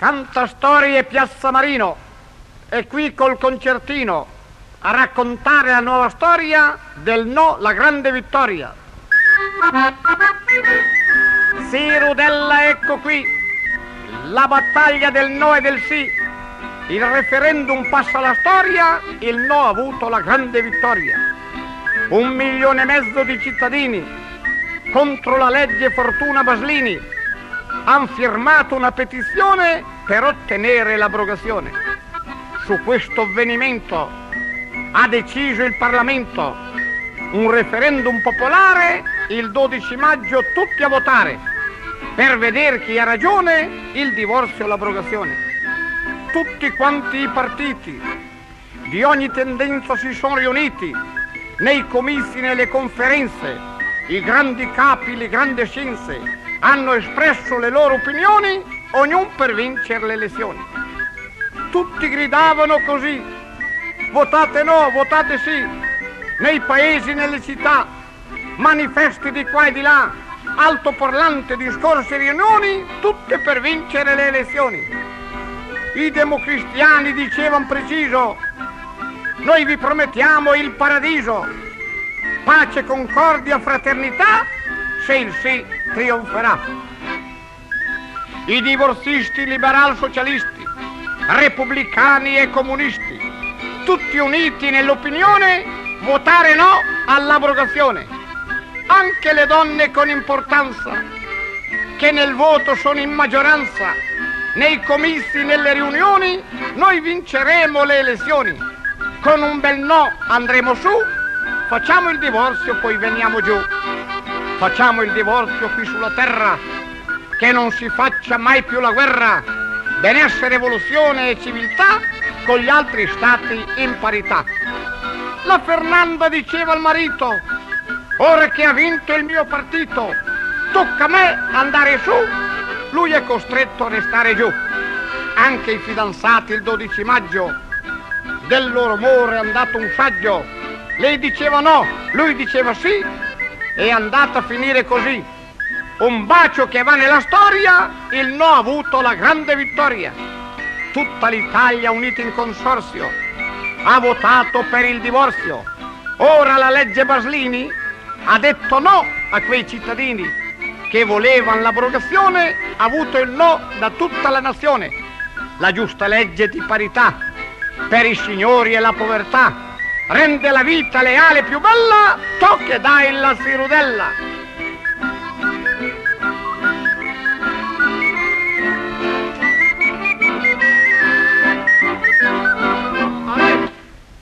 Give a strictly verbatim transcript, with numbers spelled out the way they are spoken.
Cantastorie Piazza Marino è qui col concertino a raccontare la nuova storia del no, la grande vittoria. Sì, Rudella, ecco qui la battaglia del no e del sì. Il referendum passa alla storia, il no ha avuto la grande vittoria. Un milione e mezzo di cittadini contro la legge Fortuna Baslini hanno firmato una petizione per ottenere l'abrogazione. Su questo avvenimento ha deciso il Parlamento un referendum popolare il dodici maggio, tutti a votare per vedere chi ha ragione, il divorzio o l'abrogazione. Tutti quanti i partiti di ogni tendenza si sono riuniti nei comizi, nelle conferenze, i grandi capi, le grandi scienze hanno espresso le loro opinioni, ognuno per vincere le elezioni. Tutti gridavano così: votate no, votate sì. Nei paesi, nelle città, manifesti di qua e di là, altoparlante, discorsi e riunioni, tutte per vincere le elezioni. I democristiani dicevano preciso: noi vi promettiamo il paradiso, pace, concordia, fraternità, se il sì trionferà. I divorzisti, liberal socialisti, repubblicani e comunisti, tutti uniti nell'opinione votare no all'abrogazione. Anche le donne con importanza, che nel voto sono in maggioranza, nei comizi, nelle riunioni, noi vinceremo le elezioni. Con un bel no andremo su, facciamo il divorzio, poi veniamo giù. Facciamo il divorzio qui sulla terra, che non si faccia mai più la guerra. Benessere, evoluzione e civiltà, con gli altri stati in parità. La Fernanda diceva al marito: ora che ha vinto il mio partito, tocca a me andare su. Lui è costretto a restare giù. Anche i fidanzati il dodici maggio, del loro amore è andato un saggio. Lei diceva no, lui diceva sì, è andata a finire così. Un bacio che va nella storia, il no ha avuto la grande vittoria. Tutta l'Italia unita in consorzio ha votato per il divorzio. Ora la legge Baslini ha detto no a quei cittadini che volevano l'abrogazione, ha avuto il no da tutta la nazione. La giusta legge di parità per i signori e la povertà rende la vita leale più bella, tocca e dai la Rudella.